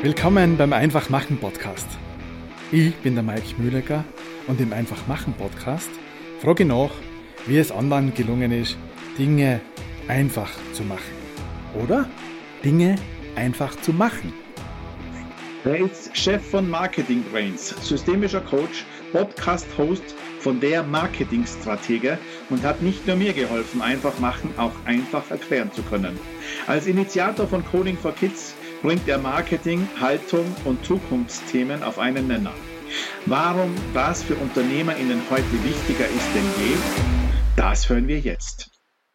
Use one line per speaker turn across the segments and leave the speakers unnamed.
Willkommen beim Einfach-Machen Podcast. Ich bin der Mike Mühlecker und im Einfach-Machen Podcast frage ich nach, wie es anderen gelungen ist, Dinge einfach zu machen. Oder Dinge einfach zu machen.
Er ist Chef von Marketing Brains, systemischer Coach, Podcast-Host von der Marketingstratege und hat nicht nur mir geholfen, einfach machen, auch einfach erklären zu können. Als Initiator von Coding for Kids bringt er Marketing, Haltung und Zukunftsthemen auf einen Nenner. Warum das für UnternehmerInnen heute wichtiger ist denn je, das hören wir jetzt.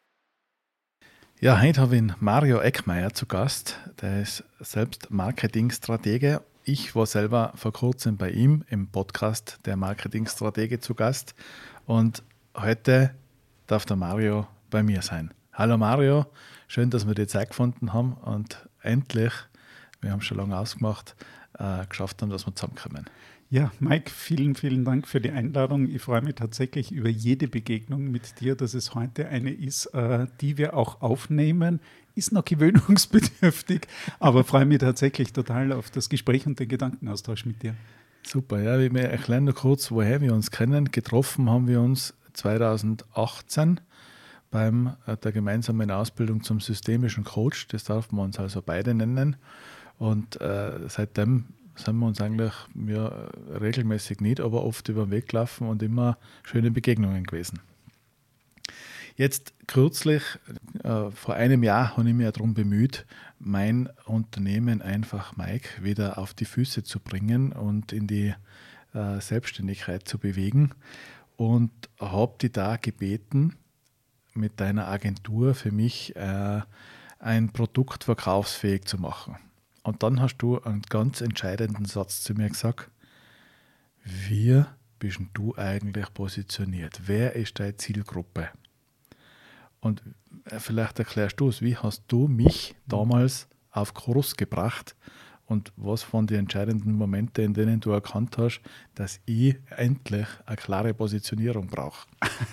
Ja, heute habe ich Mario Eckmeier zu Gast. Der ist selbst Marketingstratege. Ich war selber vor kurzem bei ihm im Podcast der Marketingstratege zu Gast. Und heute darf der Mario bei mir sein. Hallo Mario, schön, dass wir die Zeit gefunden haben und endlich, wir haben schon lange ausgemacht, geschafft haben, dass wir zusammenkommen.
Ja, Mike, vielen, vielen Dank für die Einladung. Ich freue mich tatsächlich über jede Begegnung mit dir, dass es heute eine ist, die wir auch aufnehmen. Ist noch gewöhnungsbedürftig, aber freue mich tatsächlich total auf das Gespräch und den Gedankenaustausch mit dir.
Super, ja, wir erklären nur kurz, woher wir uns kennen. Getroffen haben wir uns 2018 beim der gemeinsamen Ausbildung zum systemischen Coach. Das darf man uns also beide nennen. Und seitdem sind wir uns eigentlich regelmäßig nicht, aber oft über den Weg gelaufen und immer schöne Begegnungen gewesen. Jetzt kürzlich, vor einem Jahr, habe ich mich darum bemüht, mein Unternehmen Einfach Mike wieder auf die Füße zu bringen und in die Selbstständigkeit zu bewegen und habe dich da gebeten, mit deiner Agentur für mich ein Produkt verkaufsfähig zu machen. Und dann hast du einen ganz entscheidenden Satz zu mir gesagt: Wie bist du eigentlich positioniert? Wer ist deine Zielgruppe? Und vielleicht erklärst du es, wie hast du mich damals auf Kurs gebracht und was von den entscheidenden Momenten, in denen du erkannt hast, dass ich endlich eine klare Positionierung brauche?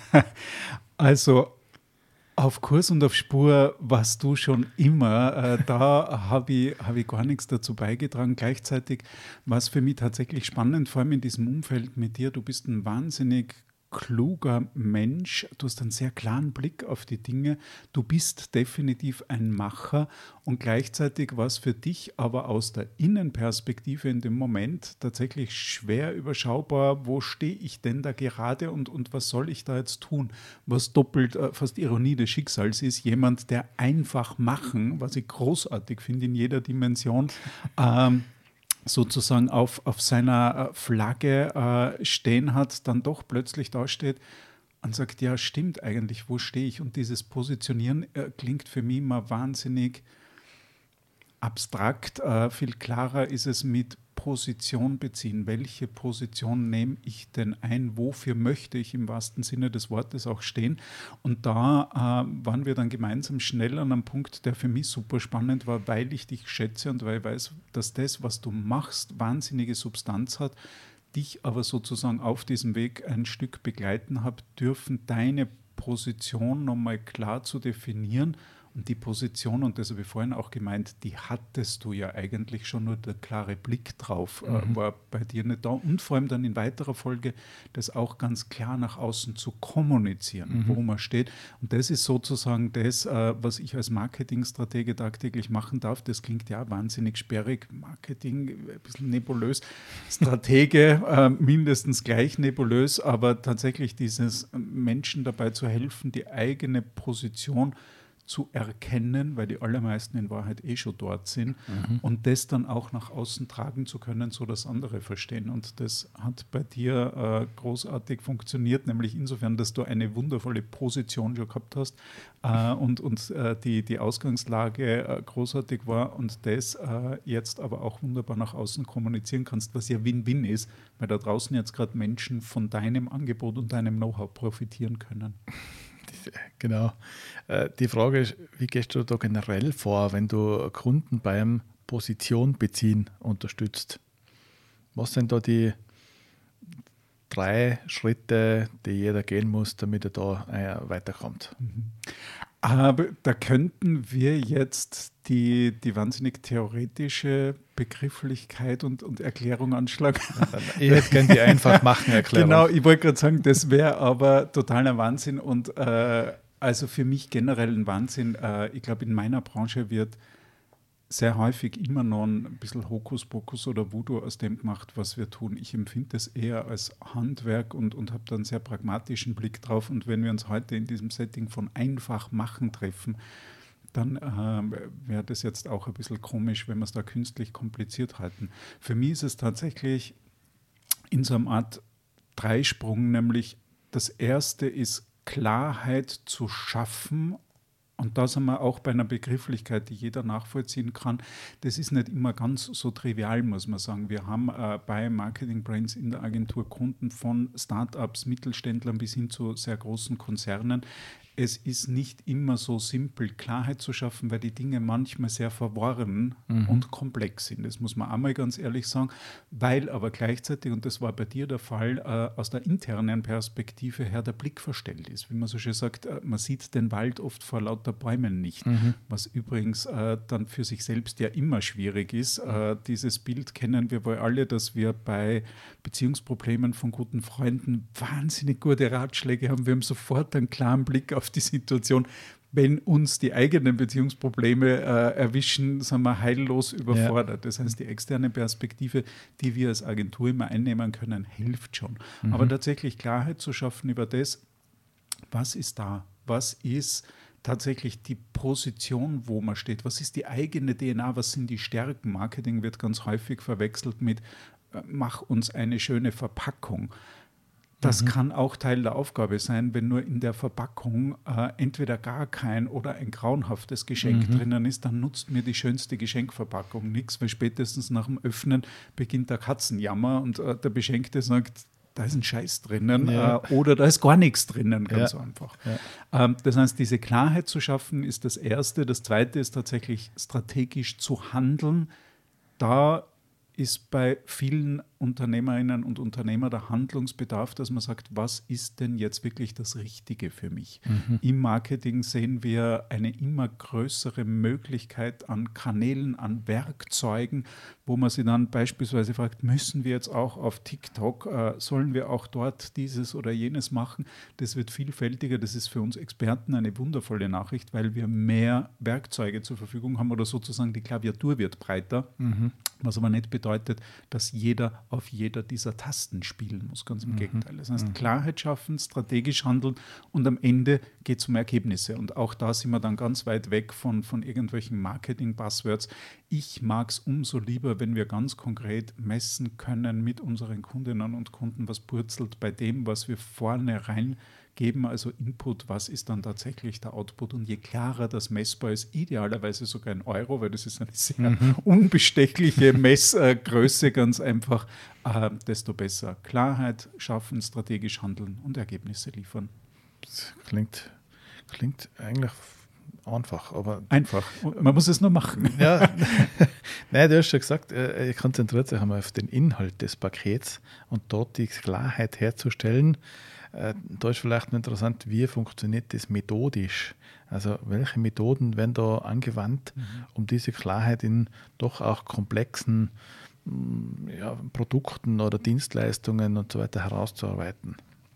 Also auf Kurs und auf Spur warst du schon immer. Da habe ich gar nichts dazu beigetragen. Gleichzeitig war es für mich tatsächlich spannend, vor allem in diesem Umfeld mit dir. Du bist ein wahnsinnig kluger Mensch. Du hast einen sehr klaren Blick auf die Dinge. Du bist definitiv ein Macher und gleichzeitig war es für dich aber aus der Innenperspektive in dem Moment tatsächlich schwer überschaubar. Wo stehe ich denn da gerade und was soll ich da jetzt tun? Was doppelt fast Ironie des Schicksals ist, jemand, der einfach machen, was ich großartig finde in jeder Dimension, sozusagen auf seiner Flagge stehen hat, dann doch plötzlich dasteht und sagt, ja stimmt eigentlich, wo stehe ich? Und dieses Positionieren klingt für mich immer wahnsinnig abstrakt. Viel klarer ist es mit Position beziehen. Welche Position nehme ich denn ein? Wofür möchte ich im wahrsten Sinne des Wortes auch stehen? Und da waren wir dann gemeinsam schnell an einem Punkt, der für mich super spannend war, weil ich dich schätze und weil ich weiß, dass das, was du machst, wahnsinnige Substanz hat, dich aber sozusagen auf diesem Weg ein Stück begleiten habe dürfen, deine Position nochmal klar zu definieren. Und die Position, und das habe ich vorhin auch gemeint, die hattest du ja eigentlich schon, nur der klare Blick drauf war bei dir nicht da. Und vor allem dann in weiterer Folge das auch ganz klar nach außen zu kommunizieren, wo man steht. Und das ist sozusagen das, was ich als Marketingstratege tagtäglich machen darf. Das klingt ja wahnsinnig sperrig. Marketing, ein bisschen nebulös. Stratege, mindestens gleich nebulös, aber tatsächlich dieses Menschen dabei zu helfen, die eigene Position zu erkennen, weil die allermeisten in Wahrheit schon dort sind und das dann auch nach außen tragen zu können, so dass andere verstehen. Und das hat bei dir großartig funktioniert, nämlich insofern, dass du eine wundervolle Position schon gehabt hast und die Ausgangslage großartig war und das jetzt aber auch wunderbar nach außen kommunizieren kannst, was ja Win-Win ist, weil da draußen jetzt gerade Menschen von deinem Angebot und deinem Know-how profitieren können.
Genau. Die Frage ist, wie gehst du da generell vor, wenn du Kunden beim Position beziehen unterstützt? Was sind da die 3 Schritte, die jeder gehen muss, damit er da weiterkommt?
Aber da könnten wir jetzt die wahnsinnig theoretische Begrifflichkeit und Erklärung anschlagen.
Ich hätte gerne die Einfach-Machen-Erklärung.
Genau, ich wollte gerade sagen, das wäre aber totaler Wahnsinn und also für mich generell ein Wahnsinn. Ich glaube, in meiner Branche wird sehr häufig immer noch ein bisschen Hokuspokus oder Voodoo aus dem gemacht, was wir tun. Ich empfinde das eher als Handwerk und habe da einen sehr pragmatischen Blick drauf. Und wenn wir uns heute in diesem Setting von einfach machen treffen, dann wäre das jetzt auch ein bisschen komisch, wenn wir es da künstlich kompliziert halten. Für mich ist es tatsächlich in so einer Art Dreisprung, nämlich das erste ist Klarheit zu schaffen. Und da sind wir auch bei einer Begrifflichkeit, die jeder nachvollziehen kann. Das ist nicht immer ganz so trivial, muss man sagen. Wir haben bei Marketing Brains in der Agentur Kunden von Startups, Mittelständlern bis hin zu sehr großen Konzernen. Es ist nicht immer so simpel, Klarheit zu schaffen, weil die Dinge manchmal sehr verworren und komplex sind. Das muss man einmal ganz ehrlich sagen, weil aber gleichzeitig, und das war bei dir der Fall, aus der internen Perspektive her der Blick verstellt ist. Wie man so schön sagt, man sieht den Wald oft vor lauter Bäumen nicht, was übrigens dann für sich selbst ja immer schwierig ist. Dieses Bild kennen wir wohl alle, dass wir bei Beziehungsproblemen von guten Freunden wahnsinnig gute Ratschläge haben. Wir haben sofort einen klaren Blick auf die Situation. Wenn uns die eigenen Beziehungsprobleme erwischen, sind wir heillos überfordert. Das heißt, die externe Perspektive, die wir als Agentur immer einnehmen können, hilft schon. Aber tatsächlich Klarheit zu schaffen über das, was ist da? Was ist tatsächlich die Position, wo man steht? Was ist die eigene DNA? Was sind die Stärken? Marketing wird ganz häufig verwechselt mit mach uns eine schöne Verpackung. Das kann auch Teil der Aufgabe sein, wenn nur in der Verpackung entweder gar kein oder ein grauenhaftes Geschenk drinnen ist, dann nutzt mir die schönste Geschenkverpackung nichts, weil spätestens nach dem Öffnen beginnt der Katzenjammer und der Beschenkte sagt, da ist ein Scheiß drinnen oder da ist gar nichts drinnen, ganz einfach. Ja. Das heißt, diese Klarheit zu schaffen ist das Erste. Das Zweite ist tatsächlich strategisch zu handeln. Da ist bei vielen Unternehmerinnen und Unternehmern der Handlungsbedarf, dass man sagt, was ist denn jetzt wirklich das Richtige für mich? Im Marketing sehen wir eine immer größere Möglichkeit an Kanälen, an Werkzeugen, wo man sich dann beispielsweise fragt, müssen wir jetzt auch auf TikTok, sollen wir auch dort dieses oder jenes machen? Das wird vielfältiger, das ist für uns Experten eine wundervolle Nachricht, weil wir mehr Werkzeuge zur Verfügung haben oder sozusagen die Klaviatur wird breiter, was aber nicht bedeutet, dass jeder auf jeder dieser Tasten spielen muss, ganz im Gegenteil. Das heißt, Klarheit schaffen, strategisch handeln und am Ende geht es um Ergebnisse. Und auch da sind wir dann ganz weit weg von irgendwelchen Marketing-Buzzwords. Ich mag es umso lieber, wenn wir ganz konkret messen können mit unseren Kundinnen und Kunden, was purzelt bei dem, was wir vorne reingeben, also Input, was ist dann tatsächlich der Output. Und je klarer das messbar ist, idealerweise sogar in Euro, weil das ist eine sehr unbestechliche Messgröße, ganz einfach, desto besser. Klarheit schaffen, strategisch handeln und Ergebnisse liefern.
Das klingt eigentlich einfach, aber...
Einfach. Man muss es nur machen.
Ja, nein, du hast schon gesagt, ihr konzentriert sich einmal auf den Inhalt des Pakets und dort die Klarheit herzustellen. Da ist vielleicht noch interessant, wie funktioniert das methodisch? Also welche Methoden werden da angewandt, um diese Klarheit in doch auch komplexen Produkten oder Dienstleistungen und so weiter herauszuarbeiten?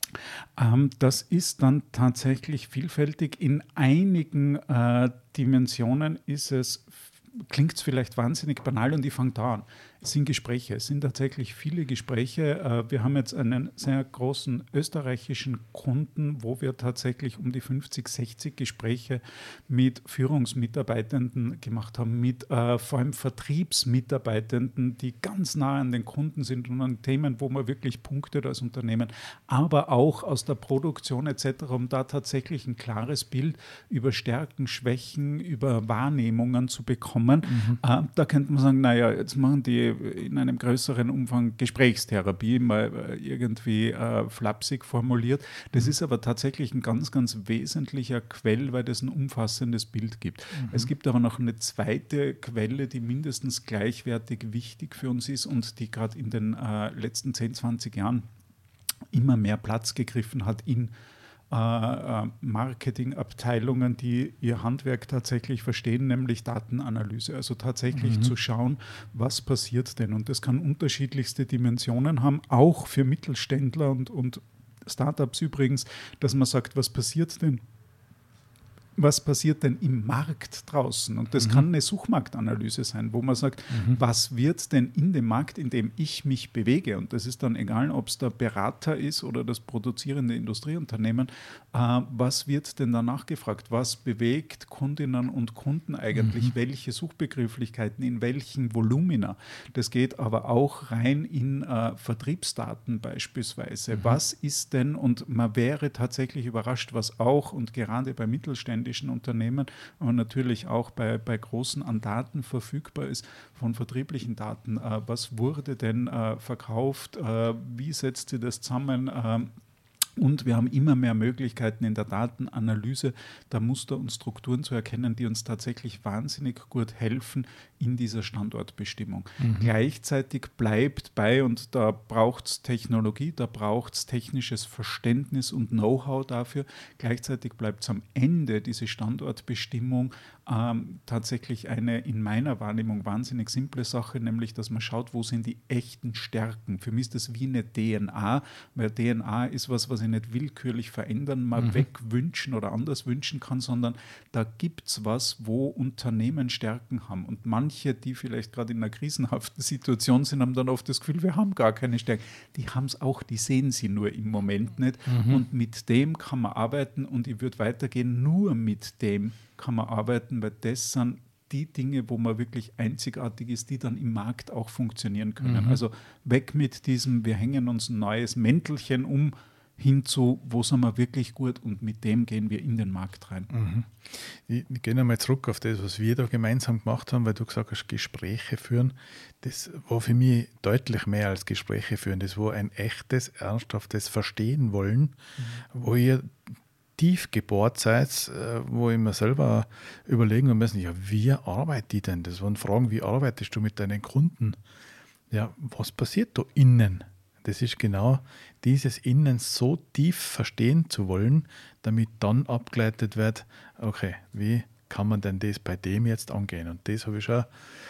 Das ist dann tatsächlich vielfältig. In einigen Dimensionen klingt es vielleicht wahnsinnig banal und ich fange da an. Es sind Gespräche, es sind tatsächlich viele Gespräche. Wir haben jetzt einen sehr großen österreichischen Kunden, wo wir tatsächlich um die 50, 60 Gespräche mit Führungsmitarbeitenden gemacht haben, mit vor allem Vertriebsmitarbeitenden, die ganz nah an den Kunden sind und an Themen, wo man wirklich punktet als Unternehmen, aber auch aus der Produktion etc., um da tatsächlich ein klares Bild über Stärken, Schwächen, über Wahrnehmungen zu bekommen. Da könnte man sagen, naja, jetzt machen die in einem größeren Umfang Gesprächstherapie, mal irgendwie flapsig formuliert. Das ist aber tatsächlich ein ganz, ganz wesentlicher Quell, weil das ein umfassendes Bild gibt. Es gibt aber noch eine zweite Quelle, die mindestens gleichwertig wichtig für uns ist und die gerade in den letzten 10, 20 Jahren immer mehr Platz gegriffen hat in Marketingabteilungen, die ihr Handwerk tatsächlich verstehen, nämlich Datenanalyse. Also tatsächlich zu schauen, was passiert denn. Und das kann unterschiedlichste Dimensionen haben, auch für Mittelständler und Startups übrigens, dass man sagt, was passiert denn im Markt draußen? Und das kann eine Suchmarktanalyse sein, wo man sagt, was wird denn in dem Markt, in dem ich mich bewege? Und das ist dann egal, ob es der Berater ist oder das produzierende Industrieunternehmen. Was wird denn danach gefragt? Was bewegt Kundinnen und Kunden eigentlich? Welche Suchbegrifflichkeiten, in welchen Volumina? Das geht aber auch rein in Vertriebsdaten beispielsweise. Was ist denn, und man wäre tatsächlich überrascht, was auch, und gerade bei mittelständischen Unternehmen, aber natürlich auch bei großen an Daten verfügbar ist, von vertrieblichen Daten. Was wurde denn verkauft? Wie setzt sie das zusammen? Und wir haben immer mehr Möglichkeiten in der Datenanalyse, da Muster und Strukturen zu erkennen, die uns tatsächlich wahnsinnig gut helfen in dieser Standortbestimmung. Gleichzeitig bleibt bei, und da braucht es Technologie, da braucht es technisches Verständnis und Know-how dafür, gleichzeitig bleibt es am Ende diese Standortbestimmung tatsächlich eine in meiner Wahrnehmung wahnsinnig simple Sache, nämlich dass man schaut, wo sind die echten Stärken. Für mich ist das wie eine DNA, weil DNA ist was ich nicht willkürlich verändern, mal wegwünschen oder anders wünschen kann, sondern da gibt es was, wo Unternehmen Stärken haben. Und manche, die vielleicht gerade in einer krisenhaften Situation sind, haben dann oft das Gefühl, wir haben gar keine Stärken. Die haben es auch, die sehen sie nur im Moment nicht. Und mit dem kann man arbeiten, und ich würde weitergehen, nur mit dem kann man arbeiten, weil das sind die Dinge, wo man wirklich einzigartig ist, die dann im Markt auch funktionieren können. Also weg mit diesem, wir hängen uns ein neues Mäntelchen um, hinzu, wo sind wir wirklich gut, und mit dem gehen wir in den Markt rein.
Ich gehe nochmal zurück auf das, was wir da gemeinsam gemacht haben, weil du gesagt hast, Gespräche führen. Das war für mich deutlich mehr als Gespräche führen. Das war ein echtes, ernsthaftes Verstehen wollen, wo ihr tief gebohrt seid, wo ich mir selber überlegen habe müssen, ja, wie arbeite ich denn? Das waren Fragen, wie arbeitest du mit deinen Kunden? Ja, was passiert da innen? Das ist genau dieses Innen so tief verstehen zu wollen, damit dann abgeleitet wird, okay, wie kann man denn das bei dem jetzt angehen? Und das habe ich schon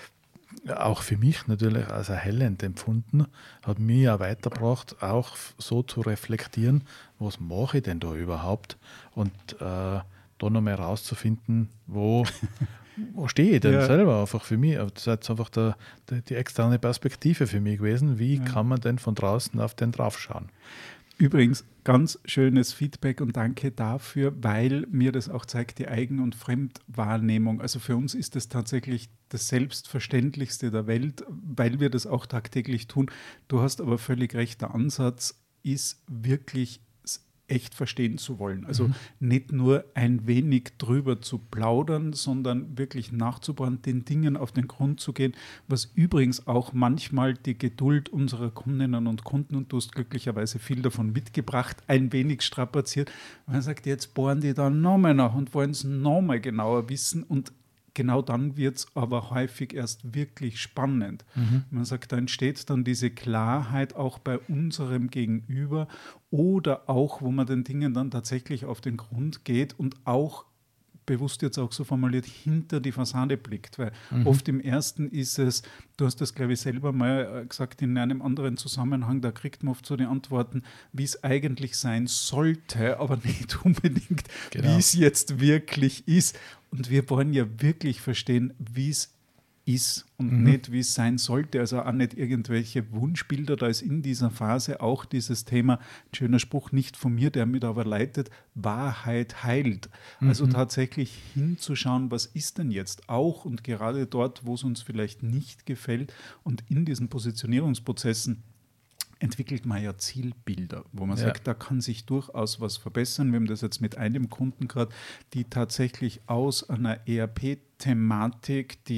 auch für mich natürlich als erhellend empfunden, hat mich auch weitergebracht, auch so zu reflektieren, was mache ich denn da überhaupt? Und da nochmal rauszufinden, wo stehe ich denn selber einfach für mich? Das ist jetzt einfach die externe Perspektive für mich gewesen. Wie kann man denn von draußen auf den draufschauen?
Übrigens, ganz schönes Feedback und danke dafür, weil mir das auch zeigt, die Eigen- und Fremdwahrnehmung. Also für uns ist das tatsächlich das Selbstverständlichste der Welt, weil wir das auch tagtäglich tun. Du hast aber völlig recht, der Ansatz ist wirklich echt verstehen zu wollen. Also nicht nur ein wenig drüber zu plaudern, sondern wirklich nachzubohren, den Dingen auf den Grund zu gehen, was übrigens auch manchmal die Geduld unserer Kundinnen und Kunden, und du hast glücklicherweise viel davon mitgebracht, ein wenig strapaziert. Man sagt, jetzt bohren die da nochmal nach und wollen es nochmal genauer wissen, und genau dann wird es aber häufig erst wirklich spannend. Man sagt, da entsteht dann diese Klarheit auch bei unserem Gegenüber, oder auch, wo man den Dingen dann tatsächlich auf den Grund geht und auch bewusst jetzt auch so formuliert, hinter die Fassade blickt. Weil oft im Ersten ist es, du hast das, glaube ich, selber mal gesagt in einem anderen Zusammenhang, da kriegt man oft so die Antworten, wie es eigentlich sein sollte, aber nicht unbedingt, wie es jetzt wirklich ist. Und wir wollen ja wirklich verstehen, wie es ist und nicht, wie es sein sollte. Also auch nicht irgendwelche Wunschbilder. Da ist in dieser Phase auch dieses Thema, ein schöner Spruch, nicht von mir, der mich aber leitet, Wahrheit heilt. Also tatsächlich hinzuschauen, was ist denn jetzt auch, und gerade dort, wo es uns vielleicht nicht gefällt, und in diesen Positionierungsprozessen entwickelt man ja Zielbilder, wo man sagt, da kann sich durchaus was verbessern. Wir haben das jetzt mit einem Kunden gerade, die tatsächlich aus einer ERP-Thematik, die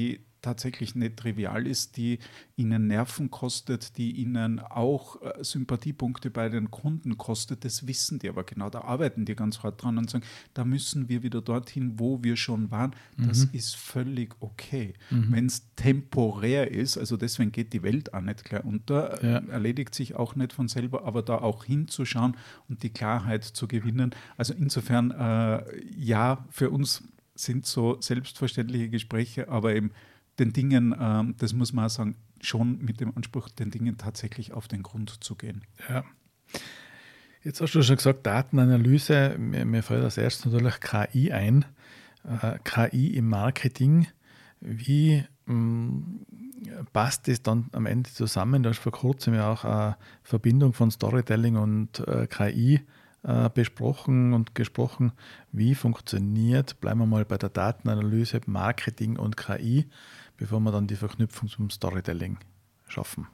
tatsächlich nicht trivial ist, die ihnen Nerven kostet, die ihnen auch Sympathiepunkte bei den Kunden kostet, das wissen die, aber genau da arbeiten die ganz hart dran und sagen, da müssen wir wieder dorthin, wo wir schon waren. Das ist völlig okay. Wenn es temporär ist, also deswegen geht die Welt auch nicht gleich unter, erledigt sich auch nicht von selber, aber da auch hinzuschauen und die Klarheit zu gewinnen. Also insofern, ja, für uns sind so selbstverständliche Gespräche, aber eben den Dingen, das muss man auch sagen, schon mit dem Anspruch, den Dingen tatsächlich auf den Grund zu gehen.
Ja. Jetzt hast du schon gesagt, Datenanalyse, mir fällt als erstes natürlich KI ein. KI im Marketing, wie passt das dann am Ende zusammen? Du hast vor kurzem ja auch eine Verbindung von Storytelling und KI besprochen und gesprochen. Wie funktioniert, bleiben wir mal bei der Datenanalyse, Marketing und KI, bevor wir dann die Verknüpfung zum Storytelling schaffen?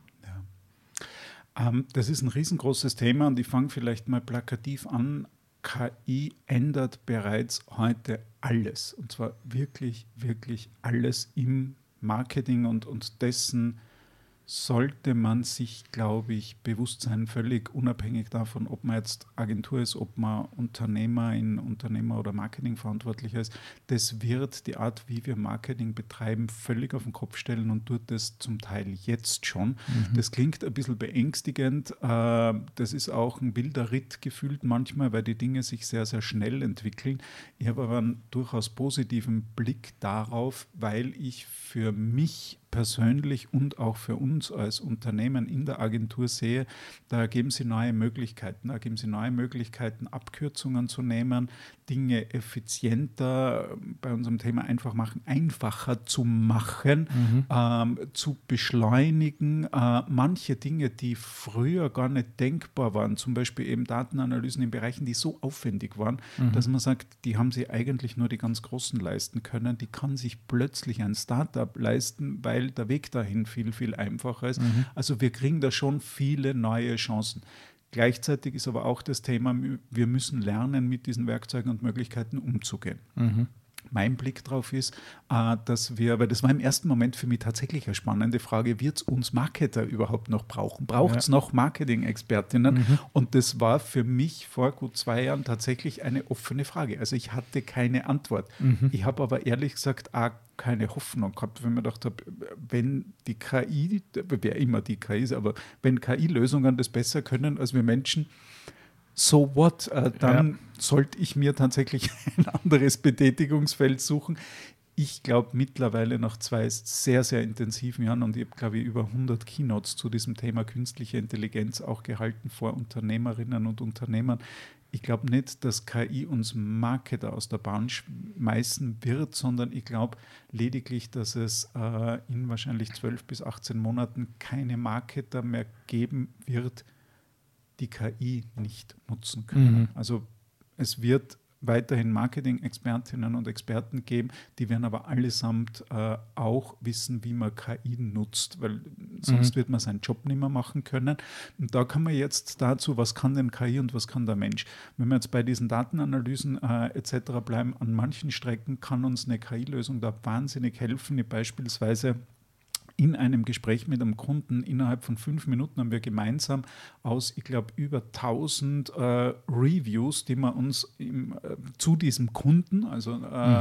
Das ist ein riesengroßes Thema und ich fange vielleicht mal plakativ an. KI ändert bereits heute alles, und zwar wirklich, wirklich alles im Marketing und dessen sollte man sich, glaube ich, bewusst sein, völlig unabhängig davon, ob man jetzt Agentur ist, ob man Unternehmer oder Marketingverantwortlicher ist. Das wird die Art, wie wir Marketing betreiben, völlig auf den Kopf stellen und tut das zum Teil jetzt schon. Das klingt ein bisschen beängstigend. Das ist auch ein wilder Ritt gefühlt manchmal, weil die Dinge sich sehr, sehr schnell entwickeln. Ich habe aber einen durchaus positiven Blick darauf, weil ich für mich persönlich und auch für uns als Unternehmen in der Agentur sehe, da ergeben sie neue Möglichkeiten. Da ergeben sie neue Möglichkeiten, Abkürzungen zu nehmen, Dinge effizienter, bei unserem Thema einfach machen, einfacher zu machen, zu beschleunigen. Manche Dinge, die früher gar nicht denkbar waren, zum Beispiel eben Datenanalysen in Bereichen, die so aufwendig waren, dass man sagt, die haben sie eigentlich nur die ganz Großen leisten können. Die kann sich plötzlich ein Startup leisten, weil der Weg dahin viel, viel einfacher ist. Also wir kriegen da schon viele neue Chancen. Gleichzeitig ist aber auch das Thema, wir müssen lernen, mit diesen Werkzeugen und Möglichkeiten umzugehen. Mein Blick darauf ist, dass wir, weil das war im ersten Moment für mich tatsächlich eine spannende Frage, wird es uns Marketer überhaupt noch brauchen? Braucht es noch Marketing-Expertinnen? Und das war für mich vor gut 2 Jahren tatsächlich eine offene Frage. Also ich hatte keine Antwort. Ich habe aber ehrlich gesagt auch keine Hoffnung gehabt, wenn man gedacht habe, wenn die KI, wer immer die KI ist, aber wenn KI-Lösungen das besser können als wir Menschen, so what? Dann sollte ich mir tatsächlich ein anderes Betätigungsfeld suchen. Ich glaube mittlerweile nach 2 sehr, sehr intensiven Jahren, und ich habe, glaube ich, über 100 Keynotes zu diesem Thema künstliche Intelligenz auch gehalten vor Unternehmerinnen und Unternehmern. Ich glaube nicht, dass KI uns Marketer aus der Bahn schmeißen wird, sondern ich glaube lediglich, dass es in wahrscheinlich 12 bis 18 Monaten keine Marketer mehr geben wird, die KI nicht nutzen können. Also es wird weiterhin Marketing-Expertinnen und Experten geben, die werden aber allesamt auch wissen, wie man KI nutzt, weil sonst wird man seinen Job nicht mehr machen können. Und da kann man jetzt dazu, was kann denn KI und was kann der Mensch? Wenn wir jetzt bei diesen Datenanalysen etc. bleiben, an manchen Strecken kann uns eine KI-Lösung da wahnsinnig helfen, wie beispielsweise in einem Gespräch mit einem Kunden innerhalb von 5 Minuten haben wir gemeinsam aus, ich glaube, über 1000 Reviews, die wir uns zu diesem Kunden, also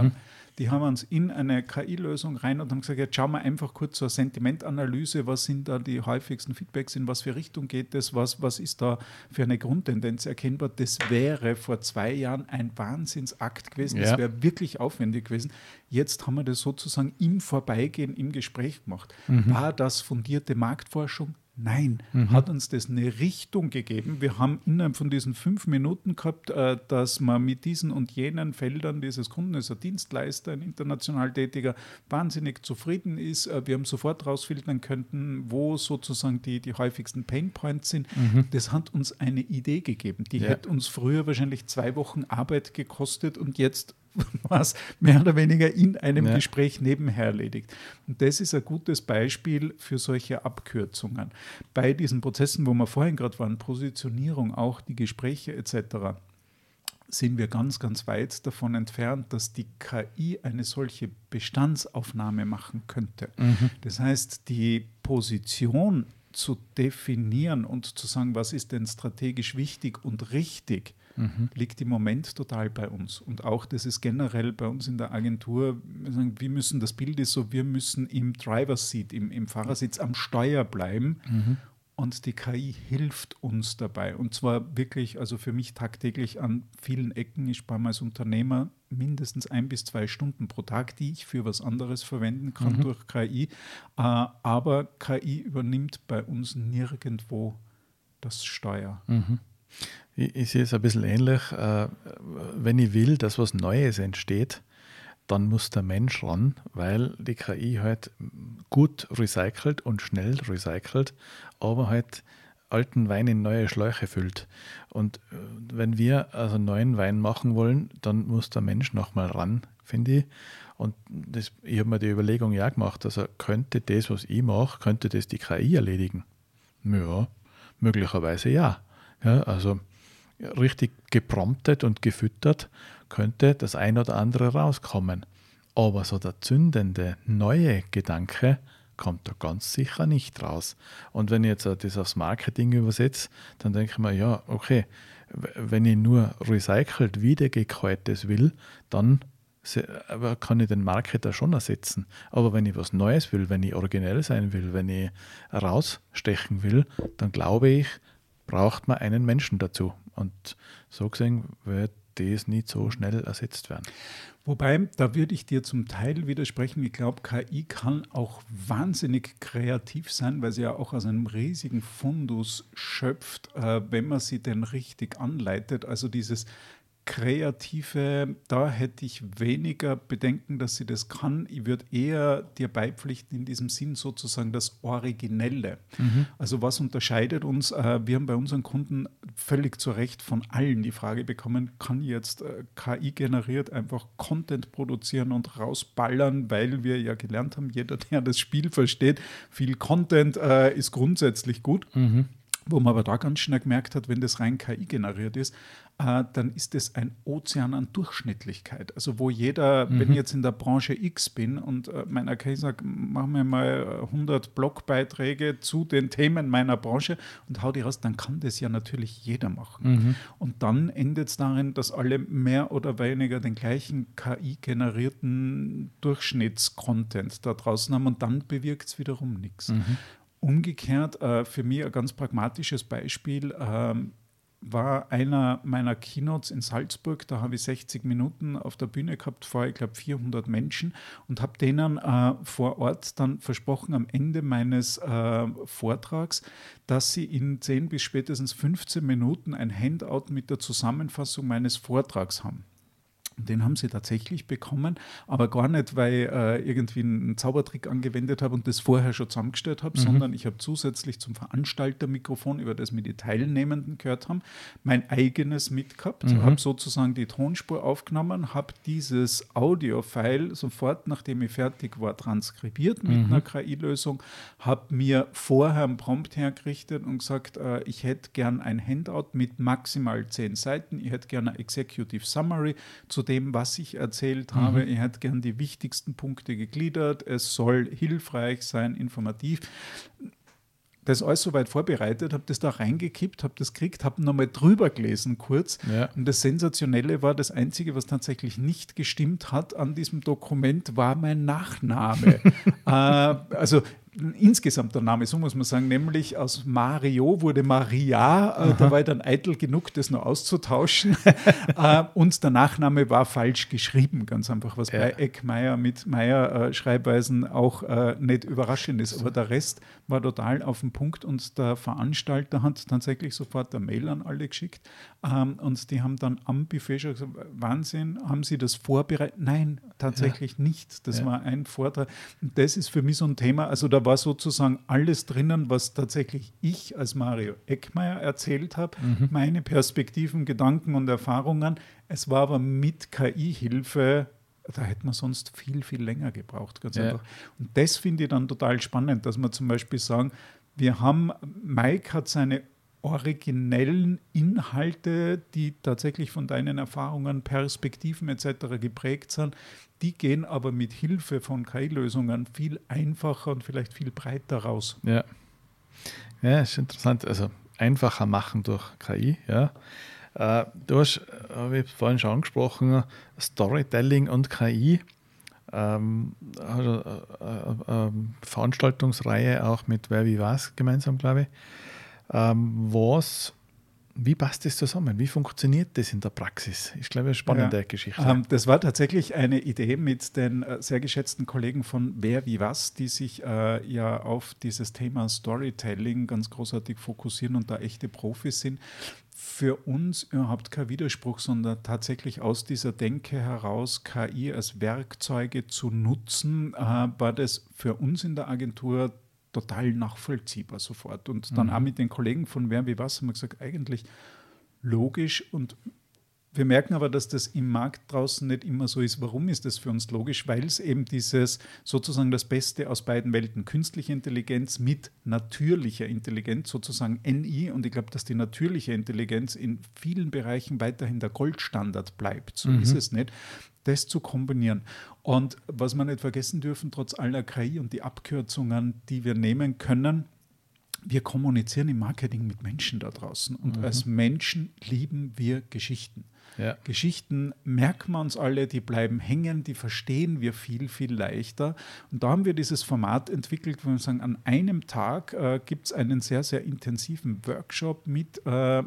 die haben wir uns in eine KI-Lösung rein und haben gesagt, jetzt schauen wir einfach kurz so eine Sentimentanalyse, was sind da die häufigsten Feedbacks, in was für Richtung geht das, was ist da für eine Grundtendenz erkennbar. Das wäre vor 2 Jahren ein Wahnsinnsakt gewesen, das wäre wirklich aufwendig gewesen. Jetzt haben wir das sozusagen im Vorbeigehen im Gespräch gemacht. War das fundierte Marktforschung? Nein, hat uns das eine Richtung gegeben. Wir haben innerhalb von diesen 5 Minuten gehabt, dass man mit diesen und jenen Feldern dieses Kunden, ist ein Dienstleister, ein international tätiger, wahnsinnig zufrieden ist. Wir haben sofort rausfiltern können, wo sozusagen die häufigsten Painpoints sind. Das hat uns eine Idee gegeben. Die hätte uns früher wahrscheinlich 2 Wochen Arbeit gekostet und jetzt was mehr oder weniger in einem Gespräch nebenher erledigt. Und das ist ein gutes Beispiel für solche Abkürzungen. Bei diesen Prozessen, wo wir vorhin gerade waren, Positionierung, auch die Gespräche etc., sind wir ganz, ganz weit davon entfernt, dass die KI eine solche Bestandsaufnahme machen könnte. Das heißt, die Position zu definieren und zu sagen, was ist denn strategisch wichtig und richtig, liegt im Moment total bei uns. Und auch das ist generell bei uns in der Agentur, wir müssen, das Bild ist so, wir müssen im Driver's Seat, im Fahrersitz am Steuer bleiben. Und die KI hilft uns dabei. Und zwar wirklich, also für mich tagtäglich an vielen Ecken. Ich spare mir als Unternehmer mindestens 1 bis 2 Stunden pro Tag, die ich für was anderes verwenden kann durch KI. Aber KI übernimmt bei uns nirgendwo das Steuer.
Ich sehe es ein bisschen ähnlich. Wenn ich will, dass was Neues entsteht, dann muss der Mensch ran, weil die KI halt gut recycelt und schnell recycelt, aber halt alten Wein in neue Schläuche füllt. Und wenn wir also neuen Wein machen wollen, dann muss der Mensch nochmal ran, finde ich. Und ich habe mir die Überlegung ja gemacht, also könnte das, was ich mache, könnte das die KI erledigen? Ja, möglicherweise ja. Also richtig gepromptet und gefüttert könnte das ein oder andere rauskommen. Aber so der zündende, neue Gedanke kommt da ganz sicher nicht raus. Und wenn ich jetzt das aufs Marketing übersetze, dann denke ich mir, ja, okay, wenn ich nur recycelt, wiedergekäutes will, dann kann ich den Marketer schon ersetzen. Aber wenn ich was Neues will, wenn ich originell sein will, wenn ich rausstechen will, dann glaube ich, braucht man einen Menschen dazu. Und so gesehen wird das nicht so schnell ersetzt werden.
Wobei, da würde ich dir zum Teil widersprechen. Ich glaube, KI kann auch wahnsinnig kreativ sein, weil sie ja auch aus einem riesigen Fundus schöpft, wenn man sie denn richtig anleitet. Also dieses Kreative, da hätte ich weniger Bedenken, dass sie das kann. Ich würde eher dir beipflichten in diesem Sinn sozusagen das Originelle. Also was unterscheidet uns? Wir haben bei unseren Kunden völlig zu Recht von allen die Frage bekommen, kann jetzt KI generiert einfach Content produzieren und rausballern, weil wir ja gelernt haben, jeder, der das Spiel versteht, viel Content ist grundsätzlich gut. Wo man aber da ganz schnell gemerkt hat, wenn das rein KI generiert ist, dann ist es ein Ozean an Durchschnittlichkeit. Also wo jeder, wenn ich jetzt in der Branche X bin und meiner KI sagt, mach mir mal 100 Blogbeiträge zu den Themen meiner Branche und hau die raus, dann kann das ja natürlich jeder machen. Und dann endet es darin, dass alle mehr oder weniger den gleichen KI-generierten Durchschnittscontent da draußen haben und dann bewirkt es wiederum nichts. Umgekehrt, für mich ein ganz pragmatisches Beispiel, war einer meiner Keynotes in Salzburg. Da habe ich 60 Minuten auf der Bühne gehabt vor, ich glaube, 400 Menschen und habe denen vor Ort dann versprochen, am Ende meines Vortrags, dass sie in 10 bis spätestens 15 Minuten ein Handout mit der Zusammenfassung meines Vortrags haben. Den haben sie tatsächlich bekommen, aber gar nicht, weil ich irgendwie einen Zaubertrick angewendet habe und das vorher schon zusammengestellt habe, sondern ich habe zusätzlich zum Veranstaltermikrofon, über das mir die Teilnehmenden gehört haben, mein eigenes mitgehabt, habe sozusagen die Tonspur aufgenommen, habe dieses Audio-File sofort, nachdem ich fertig war, transkribiert mit einer KI-Lösung, habe mir vorher einen Prompt hergerichtet und gesagt, ich hätte gern ein Handout mit maximal 10 Seiten, ich hätte gerne eine Executive Summary zu dem, was ich erzählt habe. Ich hätte gern die wichtigsten Punkte gegliedert. Es soll hilfreich sein, informativ. Das alles soweit vorbereitet, habe das da reingekippt, habe das gekriegt, habe nochmal drüber gelesen kurz. Ja. Und das Sensationelle war, das Einzige, was tatsächlich nicht gestimmt hat an diesem Dokument, war mein Nachname. Also insgesamt der Name, so muss man sagen, nämlich aus Mario wurde Maria, da war ich dann eitel genug, das noch auszutauschen und der Nachname war falsch geschrieben, ganz einfach, was bei Eckmeier mit Meier-Schreibweisen auch nicht überraschend ist, aber der Rest war total auf den Punkt und der Veranstalter hat tatsächlich sofort eine Mail an alle geschickt und die haben dann am Buffet schon gesagt, Wahnsinn, haben Sie das vorbereitet? Nein, tatsächlich nicht, das war ein Vortrag und das ist für mich so ein Thema, also da war sozusagen alles drinnen, was tatsächlich ich als Mario Eckmeier erzählt habe, meine Perspektiven, Gedanken und Erfahrungen. Es war aber mit KI-Hilfe, da hätte man sonst viel, viel länger gebraucht. Ganz einfach. Und das finde ich dann total spannend, dass wir zum Beispiel sagen, Mike hat seine originellen Inhalte, die tatsächlich von deinen Erfahrungen, Perspektiven etc. geprägt sind, die gehen aber mit Hilfe von KI-Lösungen viel einfacher und vielleicht viel breiter raus.
Ja, ist interessant. Also einfacher machen durch KI. Ja. Du hast, habe ich vorhin schon angesprochen, Storytelling und KI. Veranstaltungsreihe auch mit Wer wie was gemeinsam, glaube ich. Wie passt das zusammen? Wie funktioniert das in der Praxis? Ich glaube, eine spannende Geschichte.
Das war tatsächlich eine Idee mit den sehr geschätzten Kollegen von Wer wie was, die sich ja auf dieses Thema Storytelling ganz großartig fokussieren und da echte Profis sind. Für uns überhaupt kein Widerspruch, sondern tatsächlich aus dieser Denke heraus, KI als Werkzeuge zu nutzen, war das für uns in der Agentur total nachvollziehbar sofort. Und dann auch mit den Kollegen von Wer wie was haben wir gesagt, eigentlich logisch. Und wir merken aber, dass das im Markt draußen nicht immer so ist. Warum ist das für uns logisch? Weil es eben dieses sozusagen das Beste aus beiden Welten, künstliche Intelligenz mit natürlicher Intelligenz, sozusagen NI. Und ich glaube, dass die natürliche Intelligenz in vielen Bereichen weiterhin der Goldstandard bleibt. So ist es nicht. Das zu kombinieren. Und was wir nicht vergessen dürfen, trotz aller KI und die Abkürzungen, die wir nehmen können, wir kommunizieren im Marketing mit Menschen da draußen. Und als Menschen lieben wir Geschichten. Ja. Geschichten merken wir uns alle, die bleiben hängen, die verstehen wir viel, viel leichter. Und da haben wir dieses Format entwickelt, wo wir sagen, an einem Tag gibt es einen sehr, sehr intensiven Workshop mit